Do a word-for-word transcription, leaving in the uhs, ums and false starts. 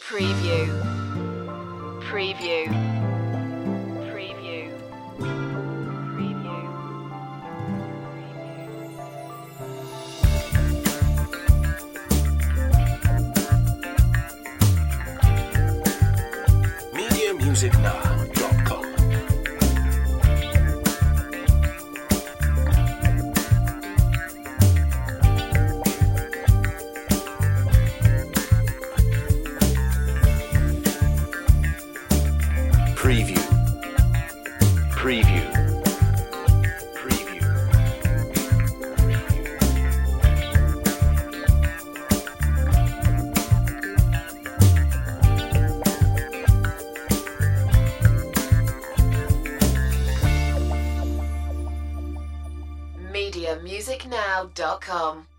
Preview. Preview. Preview. Preview. media music now dot com. Preview. Preview. Preview. media music now dot com